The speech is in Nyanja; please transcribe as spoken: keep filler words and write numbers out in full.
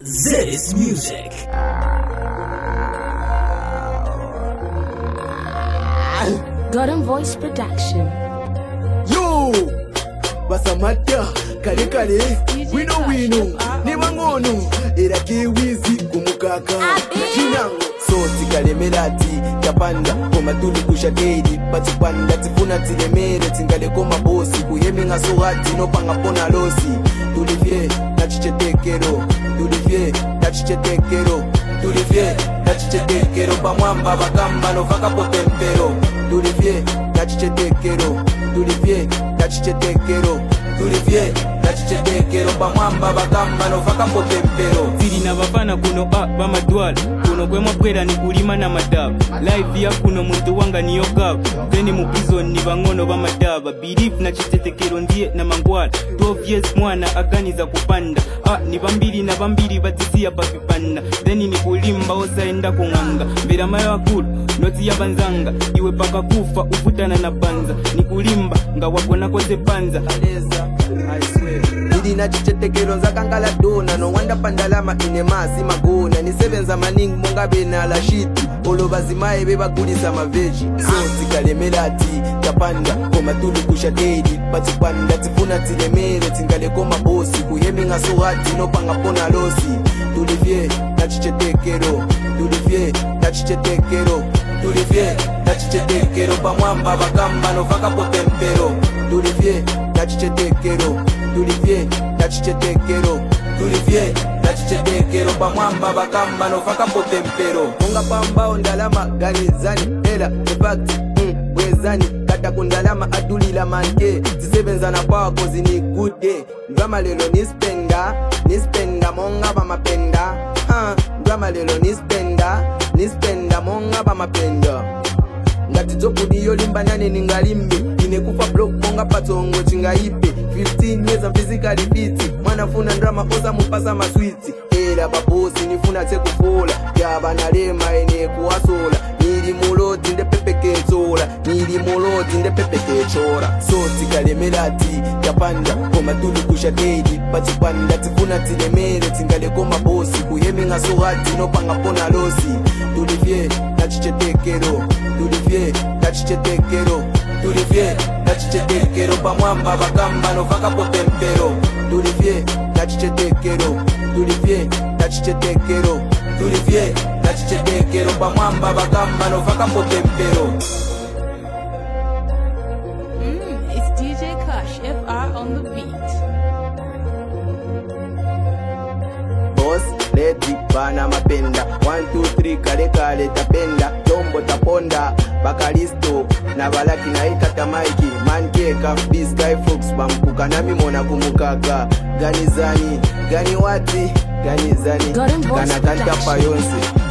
Zedis Music. Golden Voice Production. Yo, basamata kale kale wino wino ni wangono era kiwizi kumukaka kinango soti kale melati tapanda koma tuli kusha gedi patipanda tifuna tilemere tingale koma bosi kuyemi ngasohati no panga pona losi tulivye nachichetekero tulivye nachichetekero tulivye nachichetekero pamwamba bakamba no vaka potempero tulivye nachichetekero tulivye nachichetekero tulivye nachichetekero pamwamba bakamba no vaka potempero ziri na bafana kuno a bamadwala kuno kwemwa kwera ni kulima na madabu live ya kuno muntu wanga niyo gabu then mu prison ni bangono bamadaba believe nachichetekero ndiye na mangwala twelve years mwana aganiza kupanda a ni bambiri na bambiri batisia bafipanda then ni kulimba osaenda kunganga mbera mayo akulu noti ya banzanga iwe paka kufa ufutana na banza ni kulimba nga wakona koze panza aleza I swear Didi nachichetekero nzakangala dona no wanda pandalama ine masi magona ni sevenza maning monga bena la shiti olo bazimaye beba kulisa maveji so tikalemelati tapanda koma tuli kusha dedi patipanda tifuna tilemere tingale koma bosi kuyemi ngasohati no panga pona losi tulivye nachichetekero tulivye nachichetekero tulivye nachichetekero pamwamba bakamba no vaka potempero tulivye nachichetekero tulivye nachichetekero tulivye nachichetekero pamwamba bakamba no vaka potempero monga pamba ondalama ganizani ela the fact mm, wezani kata kundalama adulila manke zisebenza na kwako zini good day ndwama lelo nispenda nispenda monga bamapenda ha ndwama lelo nispenda nispenda monga bamapenda ngati zokudi yolimba nane ningalimbe inekufa block monga patongo chingaipe fifteen years of physically fit mwanafuna drama oza mupasa maswiti era babosi nifuna tekufola yaba nalema ene kuwasola nili muloti nde pepeketsola nili muloti nde pepekechora soti kalemelati tapanda koma tuli kusha dedi patipanda tifuna tilemere tingale koma bosi kuyemi ngasohati no panga pona losi tulivye nachichetekero tulivye nachichetekero tulivye nachichetekero pamwamba bakamba no vaka potempero tulivye nachichetekero tulivye nachichetekero tulivye nachichetekero pamwamba bakamba no vaka potempero. Mm, it's D J Kush, F R on the beat. Boss, lady, bana mapenda one two three kale kale tapenda tombo taponda bakalisto na balaki na ikata maiki manke kafi sky fox bamkuka nami mona kumukaka ganizani gani wati ganizani kana kanta payonse